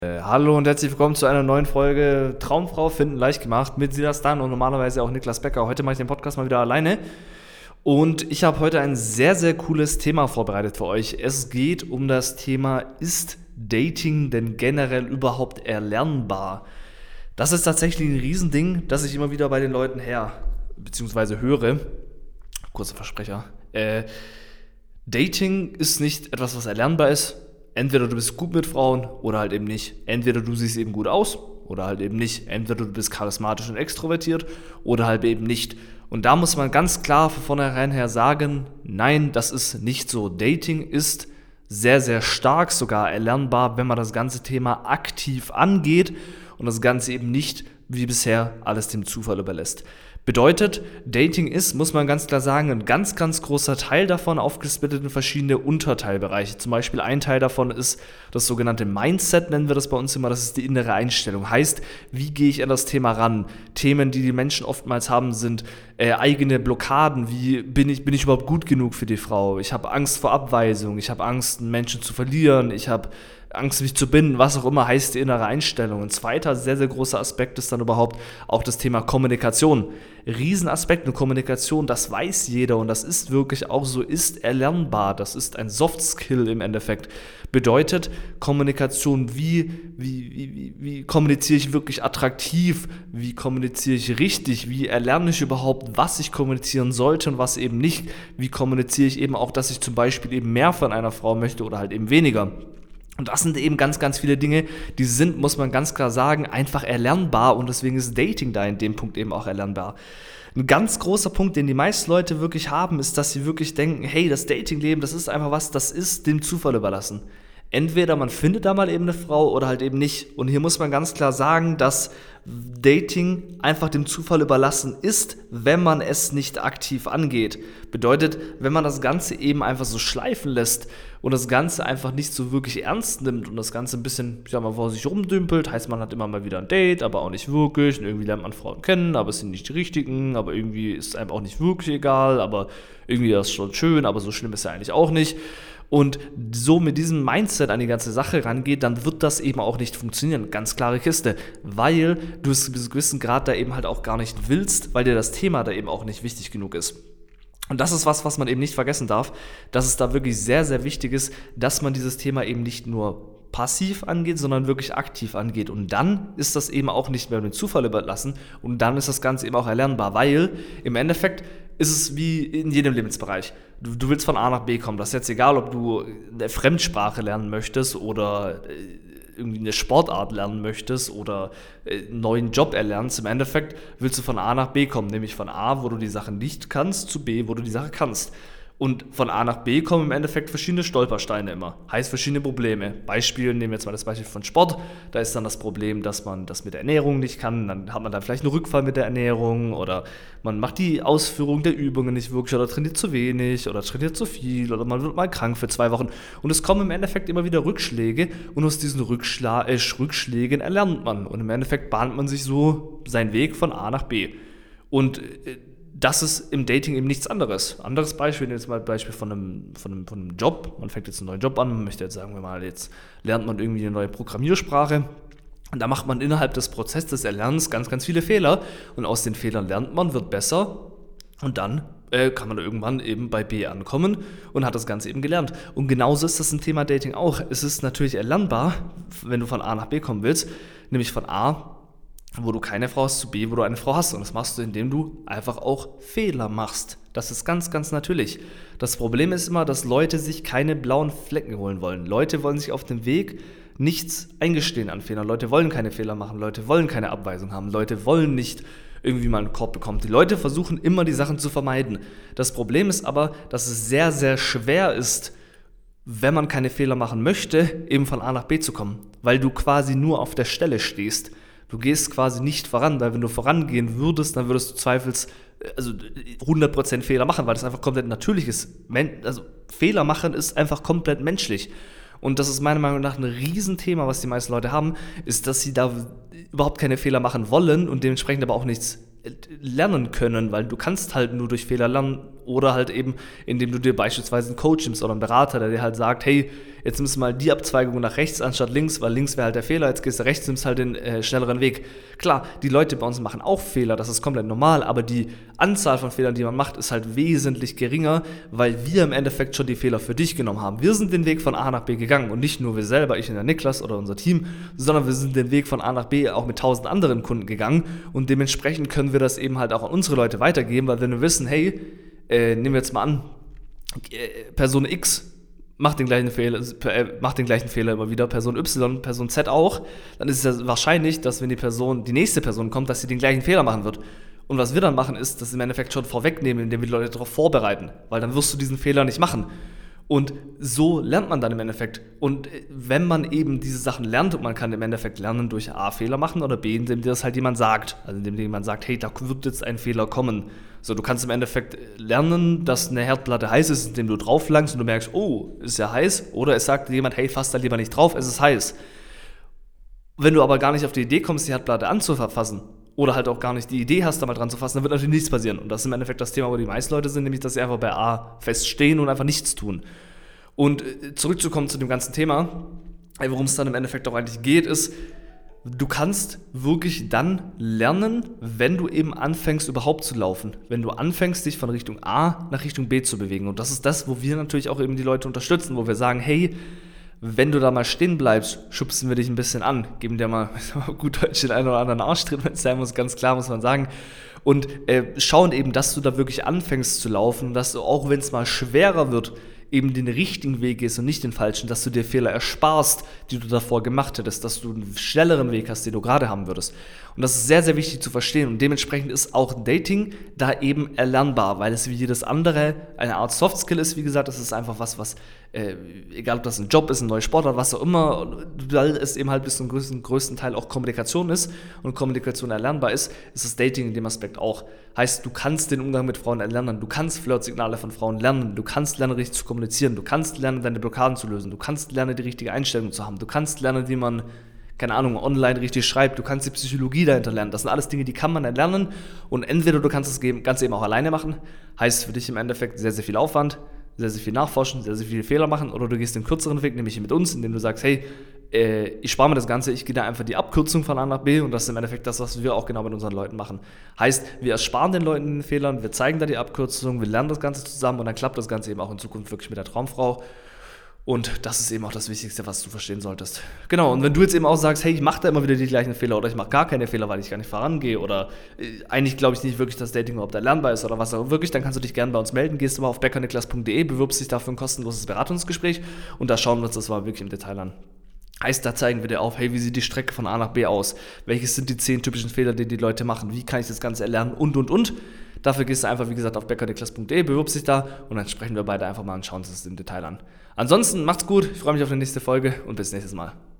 Hallo und herzlich willkommen zu einer neuen Folge Traumfrau finden leicht gemacht mit Silas Dan und normalerweise auch Niklas Becker. Heute mache ich den Podcast mal wieder alleine und ich habe heute ein sehr, sehr cooles Thema vorbereitet für euch. Es geht um das Thema: Ist Dating denn generell überhaupt erlernbar? Das ist tatsächlich ein Riesending, das ich immer wieder bei den Leuten beziehungsweise höre. Kurzer Versprecher. Dating ist nicht etwas, was erlernbar ist. Entweder du bist gut mit Frauen oder halt eben nicht. Entweder du siehst eben gut aus oder halt eben nicht. Entweder du bist charismatisch und extrovertiert oder halt eben nicht. Und da muss man ganz klar von vornherein her sagen, nein, das ist nicht so. Dating ist sehr, sehr stark sogar erlernbar, wenn man das ganze Thema aktiv angeht und das Ganze eben nicht wie bisher alles dem Zufall überlässt. Bedeutet, Dating ist, muss man ganz klar sagen, ein ganz, ganz großer Teil davon aufgesplittet in verschiedene Unterteilbereiche. Zum Beispiel ein Teil davon ist das sogenannte Mindset, nennen wir das bei uns immer, das ist die innere Einstellung. Heißt, wie gehe ich an das Thema ran? Themen, die die Menschen oftmals haben, sind eigene Blockaden. Wie bin ich überhaupt gut genug für die Frau? Ich habe Angst vor Abweisung, ich habe Angst, einen Menschen zu verlieren, ich habe Angst, mich zu binden, was auch immer, heißt die innere Einstellung. Ein zweiter sehr, sehr großer Aspekt ist dann überhaupt auch das Thema Kommunikation. Riesenaspekt in Kommunikation, das weiß jeder und das ist wirklich auch so, ist erlernbar. Das ist ein Soft Skill im Endeffekt. Bedeutet Kommunikation, wie kommuniziere ich wirklich attraktiv, wie kommuniziere ich richtig, wie erlerne ich überhaupt, was ich kommunizieren sollte und was eben nicht, wie kommuniziere ich eben auch, dass ich zum Beispiel eben mehr von einer Frau möchte oder halt eben weniger. Und das sind eben ganz, ganz viele Dinge, die sind, muss man ganz klar sagen, einfach erlernbar und deswegen ist Dating da in dem Punkt eben auch erlernbar. Ein ganz großer Punkt, den die meisten Leute wirklich haben, ist, dass sie wirklich denken, hey, das Datingleben, das ist einfach was, das ist dem Zufall überlassen. Entweder man findet da mal eben eine Frau oder halt eben nicht. Und hier muss man ganz klar sagen, dass Dating einfach dem Zufall überlassen ist, wenn man es nicht aktiv angeht. Bedeutet, wenn man das Ganze eben einfach so schleifen lässt und das Ganze einfach nicht so wirklich ernst nimmt und das Ganze ein bisschen, ich sag mal, vor sich rumdümpelt, heißt, man hat immer mal wieder ein Date, aber auch nicht wirklich. Und irgendwie lernt man Frauen kennen, aber es sind nicht die richtigen, aber irgendwie ist es einem auch nicht wirklich egal, aber irgendwie ist es schon schön, aber so schlimm ist ja eigentlich auch nicht. Und so mit diesem Mindset an die ganze Sache rangeht, dann wird das eben auch nicht funktionieren. Ganz klare Kiste. Weil du es bis zu einem gewissen Grad da eben halt auch gar nicht willst, weil dir das Thema da eben auch nicht wichtig genug ist. Und das ist was man eben nicht vergessen darf, dass es da wirklich sehr, sehr wichtig ist, dass man dieses Thema eben nicht nur passiv angeht, sondern wirklich aktiv angeht. Und dann ist das eben auch nicht mehr dem Zufall überlassen und dann ist das Ganze eben auch erlernbar, weil im Endeffekt ist es wie in jedem Lebensbereich. Du willst von A nach B kommen. Das ist jetzt egal, ob du eine Fremdsprache lernen möchtest oder irgendwie eine Sportart lernen möchtest oder einen neuen Job erlernst. Im Endeffekt willst du von A nach B kommen, nämlich von A, wo du die Sache nicht kannst, zu B, wo du die Sache kannst. Und von A nach B kommen im Endeffekt verschiedene Stolpersteine immer. Heißt verschiedene Probleme. Beispiel, nehmen wir jetzt mal das Beispiel von Sport. Da ist dann das Problem, dass man das mit der Ernährung nicht kann. Dann hat man dann vielleicht einen Rückfall mit der Ernährung oder man macht die Ausführung der Übungen nicht wirklich oder trainiert zu wenig oder trainiert zu viel oder man wird mal krank für 2 Wochen. Und es kommen im Endeffekt immer wieder Rückschläge und aus diesen Rückschlägen erlernt man. Und im Endeffekt bahnt man sich so seinen Weg von A nach B. Und das ist im Dating eben nichts anderes. Anderes Beispiel, jetzt mal ein Beispiel von einem Job. Man fängt jetzt einen neuen Job an, man möchte jetzt, sagen wir mal, jetzt lernt man irgendwie eine neue Programmiersprache. Und da macht man innerhalb des Prozesses des Erlernens ganz, ganz viele Fehler. Und aus den Fehlern lernt man, wird besser. Und dann kann man irgendwann eben bei B ankommen und hat das Ganze eben gelernt. Und genauso ist das im Thema Dating auch. Es ist natürlich erlernbar, wenn du von A nach B kommen willst, nämlich von A, wo du keine Frau hast, zu B, wo du eine Frau hast. Und das machst du, indem du einfach auch Fehler machst. Das ist ganz, ganz natürlich. Das Problem ist immer, dass Leute sich keine blauen Flecken holen wollen. Leute wollen sich auf dem Weg nichts eingestehen an Fehlern. Leute wollen keine Fehler machen. Leute wollen keine Abweisung haben. Leute wollen nicht irgendwie mal einen Korb bekommen. Die Leute versuchen immer, die Sachen zu vermeiden. Das Problem ist aber, dass es sehr, sehr schwer ist, wenn man keine Fehler machen möchte, eben von A nach B zu kommen. Weil du quasi nur auf der Stelle stehst. Du gehst quasi nicht voran, weil wenn du vorangehen würdest, dann würdest du 100% Fehler machen, weil das einfach komplett natürlich ist. Also Fehler machen ist einfach komplett menschlich. Und das ist meiner Meinung nach ein Riesenthema, was die meisten Leute haben, ist, dass sie da überhaupt keine Fehler machen wollen und dementsprechend aber auch nichts lernen können, weil du kannst halt nur durch Fehler lernen oder halt eben, indem du dir beispielsweise einen Coach nimmst oder einen Berater, der dir halt sagt, hey, jetzt nimmst du mal die Abzweigung nach rechts anstatt links, weil links wäre halt der Fehler, jetzt gehst du rechts, nimmst halt den schnelleren Weg. Klar, die Leute bei uns machen auch Fehler, das ist komplett normal, aber die Anzahl von Fehlern, die man macht, ist halt wesentlich geringer, weil wir im Endeffekt schon die Fehler für dich genommen haben. Wir sind den Weg von A nach B gegangen und nicht nur wir selber, ich und der Niklas oder unser Team, sondern wir sind den Weg von A nach B auch mit 1000 anderen Kunden gegangen und dementsprechend können wir das eben halt auch an unsere Leute weitergeben, weil wenn wir wissen, hey, nehmen wir jetzt mal an, Person X macht den gleichen Fehler immer wieder, Person Y, Person Z auch, dann ist es ja wahrscheinlich, dass wenn die nächste Person kommt, dass sie den gleichen Fehler machen wird. Und was wir dann machen, ist, das im Endeffekt schon vorwegnehmen, indem wir die Leute darauf vorbereiten, weil dann wirst du diesen Fehler nicht machen. Und so lernt man dann im Endeffekt. Und wenn man eben diese Sachen lernt, und man kann im Endeffekt lernen durch A, Fehler machen oder B, indem dir das halt jemand sagt. Also indem dir jemand sagt, hey, da wird jetzt ein Fehler kommen. So, du kannst im Endeffekt lernen, dass eine Herdplatte heiß ist, indem du drauf langst und du merkst, oh, ist ja heiß. Oder es sagt dir jemand, hey, fass da lieber nicht drauf, es ist heiß. Wenn du aber gar nicht auf die Idee kommst, die Herdplatte anzufassen, oder halt auch gar nicht die Idee hast, da mal dran zu fassen, dann wird natürlich nichts passieren. Und das ist im Endeffekt das Thema, wo die meisten Leute sind, nämlich, dass sie einfach bei A feststehen und einfach nichts tun. Und zurückzukommen zu dem ganzen Thema, worum es dann im Endeffekt auch eigentlich geht, ist, du kannst wirklich dann lernen, wenn du eben anfängst überhaupt zu laufen. Wenn du anfängst, dich von Richtung A nach Richtung B zu bewegen. Und das ist das, wo wir natürlich auch eben die Leute unterstützen, wo wir sagen, hey, wenn du da mal stehen bleibst, schubsen wir dich ein bisschen an, geben dir mal gut Deutsch den einen oder anderen Arschtritt, wenn es sein muss, ganz klar muss man sagen. Und schauen eben, dass du da wirklich anfängst zu laufen, dass du, auch wenn es mal schwerer wird, eben den richtigen Weg gehst und nicht den falschen, dass du dir Fehler ersparst, die du davor gemacht hättest, dass du einen schnelleren Weg hast, den du gerade haben würdest. Und das ist sehr, sehr wichtig zu verstehen und dementsprechend ist auch Dating da eben erlernbar, weil es wie jedes andere eine Art Softskill ist, wie gesagt, das ist einfach was egal ob das ein Job ist, ein neuer Sportart, was auch immer, weil es eben halt bis zum größten Teil auch Kommunikation ist und Kommunikation erlernbar ist das Dating in dem Aspekt auch. Heißt, du kannst den Umgang mit Frauen erlernen, du kannst Flirtsignale von Frauen lernen, du kannst lernen, richtig zu kommunizieren, du kannst lernen, deine Blockaden zu lösen, du kannst lernen, die richtige Einstellung zu haben, du kannst lernen, wie man, keine Ahnung, online richtig schreibt, du kannst die Psychologie dahinter lernen. Das sind alles Dinge, die kann man erlernen und entweder du kannst das Ganze eben auch alleine machen, heißt für dich im Endeffekt sehr, sehr viel Aufwand, sehr, sehr viel nachforschen, sehr, sehr viele Fehler machen oder du gehst den kürzeren Weg, nämlich mit uns, indem du sagst, hey, ich spare mir das Ganze, ich gehe da einfach die Abkürzung von A nach B und das ist im Endeffekt das, was wir auch genau mit unseren Leuten machen. Heißt, wir ersparen den Leuten den Fehlern, wir zeigen da die Abkürzung, wir lernen das Ganze zusammen und dann klappt das Ganze eben auch in Zukunft wirklich mit der Traumfrau. Und das ist eben auch das Wichtigste, was du verstehen solltest. Genau, und wenn du jetzt eben auch sagst, hey, ich mache da immer wieder die gleichen Fehler oder ich mache gar keine Fehler, weil ich gar nicht vorangehe oder eigentlich glaube ich nicht wirklich, dass Dating überhaupt erlernbar ist oder was auch wirklich, dann kannst du dich gerne bei uns melden, gehst du mal auf beckerniklas.de, bewirbst dich dafür ein kostenloses Beratungsgespräch und da schauen wir uns das mal wirklich im Detail an. Heißt, da zeigen wir dir auf, hey, wie sieht die Strecke von A nach B aus? Welches sind die 10 typischen Fehler, die die Leute machen? Wie kann ich das Ganze erlernen? Und. Dafür gehst du einfach, wie gesagt, auf beckerniklas.de, bewirbst dich da und dann sprechen wir beide einfach mal und schauen uns das im Detail an. Ansonsten macht's gut, ich freue mich auf die nächste Folge und bis nächstes Mal.